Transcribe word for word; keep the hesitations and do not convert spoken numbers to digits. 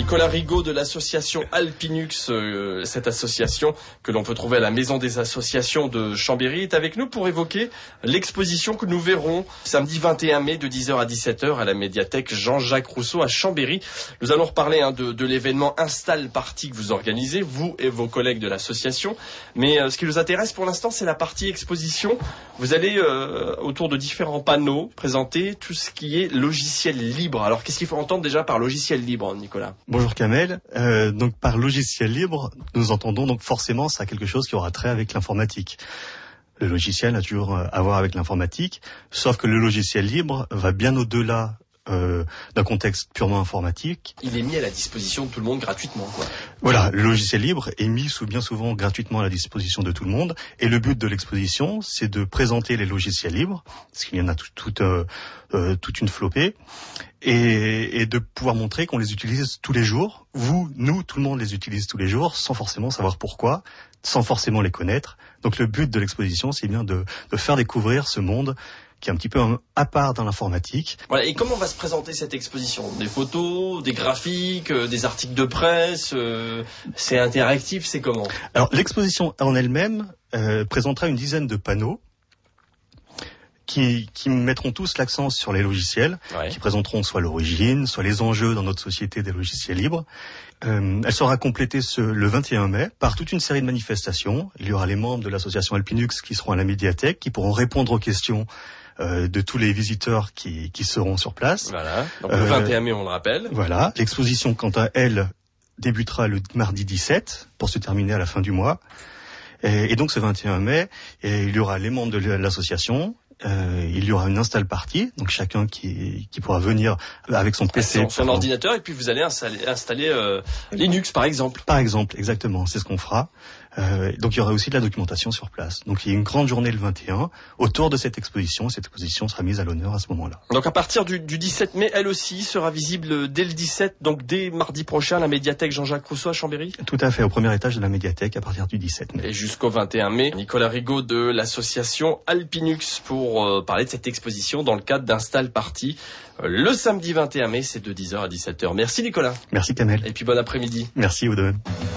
Nicolas Rigaud de l'association Alpinux, euh, cette association que l'on peut trouver à la Maison des Associations de Chambéry, est avec nous pour évoquer l'exposition que nous verrons samedi vingt et un mai de dix heures à dix-sept heures à la médiathèque Jean-Jacques Rousseau à Chambéry. Nous allons reparler hein, de, de l'événement Install Party que vous organisez, vous et vos collègues de l'association. Mais euh, ce qui nous intéresse pour l'instant, c'est la partie exposition. Vous allez, euh, autour de différents panneaux, présenter tout ce qui est logiciel libre. Alors, qu'est-ce qu'il faut entendre déjà par logiciel libre, Nicolas ? Bonjour Kamel. Euh, donc par logiciel libre, nous entendons donc forcément ça quelque chose qui aura trait avec l'informatique. Le logiciel a toujours à voir avec l'informatique, sauf que le logiciel libre va bien au-delà euh, d'un contexte purement informatique. Il est mis à la disposition de tout le monde gratuitement, quoi. Voilà, le logiciel libre est mis sous bien souvent gratuitement à la disposition de tout le monde. Et le but de l'exposition, c'est de présenter les logiciels libres, parce qu'il y en a tout, tout, euh, euh, toute une flopée, et, et de pouvoir montrer qu'on les utilise tous les jours. Vous, nous, tout le monde les utilise tous les jours, sans forcément savoir pourquoi, sans forcément les connaître. Donc le but de l'exposition, c'est bien de, de faire découvrir ce monde qui est un petit peu à part dans l'informatique. Voilà, et comment va se présenter cette exposition ? Des photos, des graphiques, euh, des articles de presse, euh, c'est interactif, c'est comment ? Alors l'exposition en elle-même euh, présentera une dizaine de panneaux qui, qui mettront tous l'accent sur les logiciels, ouais. Qui présenteront soit l'origine, soit les enjeux dans notre société des logiciels libres. Euh, elle sera complétée ce, le vingt et un mai par toute une série de manifestations. Il y aura les membres de l'association Alpinux qui seront à la médiathèque, qui pourront répondre aux questions euh, de tous les visiteurs qui, qui seront sur place. Voilà, donc le vingt et un mai, on le rappelle. Voilà, l'exposition, quant à elle, débutera le mardi dix-sept pour se terminer à la fin du mois. Et, et donc ce vingt et un mai, et il y aura les membres de l'association. Euh, il y aura une install party, donc chacun qui, qui pourra venir avec son P C, son, son ordinateur, et puis vous allez installer, installer euh, Linux par exemple. Par exemple, exactement, c'est ce qu'on fera. Euh, donc il y aura aussi de la documentation sur place. Donc il y a une grande journée le vingt et un autour de cette exposition. Cette exposition sera mise à l'honneur à ce moment-là. Donc à partir du, du dix-sept mai, elle aussi sera visible dès le dix-sept, donc dès mardi prochain à la médiathèque Jean-Jacques Rousseau à Chambéry. Tout à fait, au premier étage de la médiathèque à partir du dix-sept mai. Et jusqu'au vingt et un mai, Nicolas Rigaud de l'association Alpinux pour euh, parler de cette exposition dans le cadre d'Install Party. Euh, le samedi vingt et un mai, c'est de dix heures à dix-sept heures. Merci Nicolas. Merci Kamel. Et puis bon après-midi. Merci, vous de même.